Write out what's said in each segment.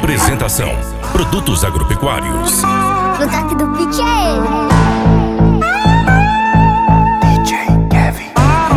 Apresentação: Produtos Agropecuários. No toque do pitch é ele. DJ Kevin.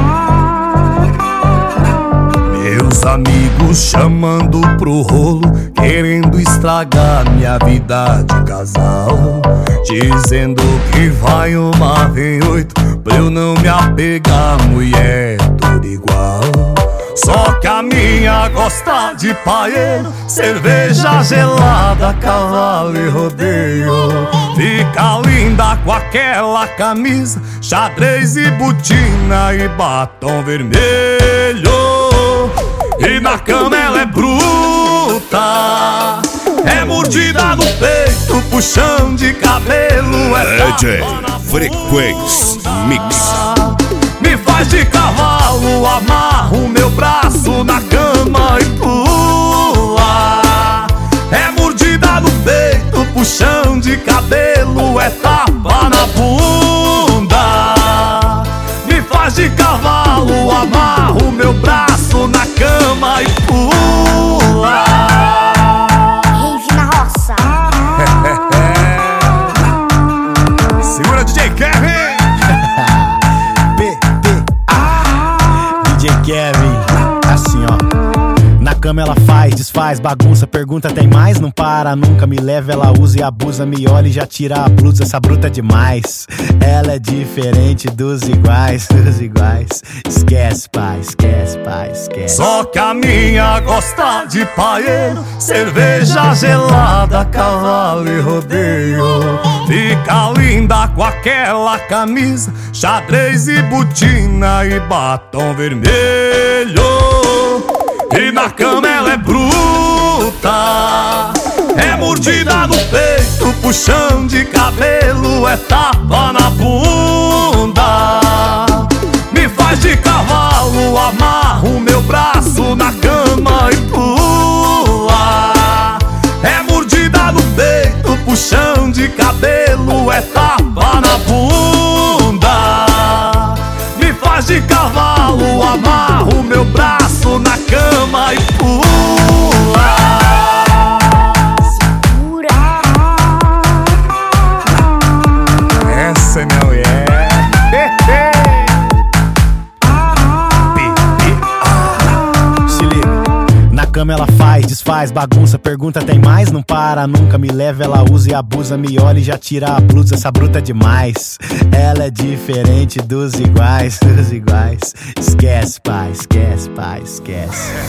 Meus amigos chamando pro rolo, querendo estragar minha vida de casal, dizendo que vai uma, vem oito, pra eu não me apegar, mulher tudo igual. Só que a minha gosta de paeiro, cerveja gelada, cavalo e rodeio. Fica linda com aquela camisa, xadrez e botina e batom vermelho. E na cama ela é bruta, é mordida no peito, puxão de cabelo, é DJ Frequência Mix. Me faz de cavalo, amarro meu braço na cama e pula. É mordida no peito, puxão de cabelo, é tapa na bunda. Me faz de cavalo, amarro meu braço na cama e pula. Rave na roça. Segura, DJ Kevin. DJ Kevin, assim ó. Na cama ela faz, desfaz, bagunça, pergunta tem mais, não para nunca, me leva, ela usa e abusa, me olha e já tira a blusa, essa bruta é demais. Ela é diferente dos iguais, esquece pai, esquece pai, esquece. Só que a minha gosta de paeiro, cerveja gelada, cavalo e rodeio. Fica linda com aquela camisa, xadrez e botina e batom vermelho. E na cama ela é bruta, é mordida no peito, puxão de cabelo, é tapa na bunda. Me faz de cavalo, amarro meu braço na cama e pula. É mordida no peito, puxão de cabelo, é tapa na bunda. Me faz de cavalo, amarro meu braço na cama e pula. Segura. Essa é minha mulher. Se liga. Na cama ela faz, desfaz, bagunça, pergunta tem mais, não para nunca, me leva, ela usa e abusa, me olha e já tira a blusa, essa bruta é demais. Ela é diferente dos iguais, esquece pai, esquece pai, esquece.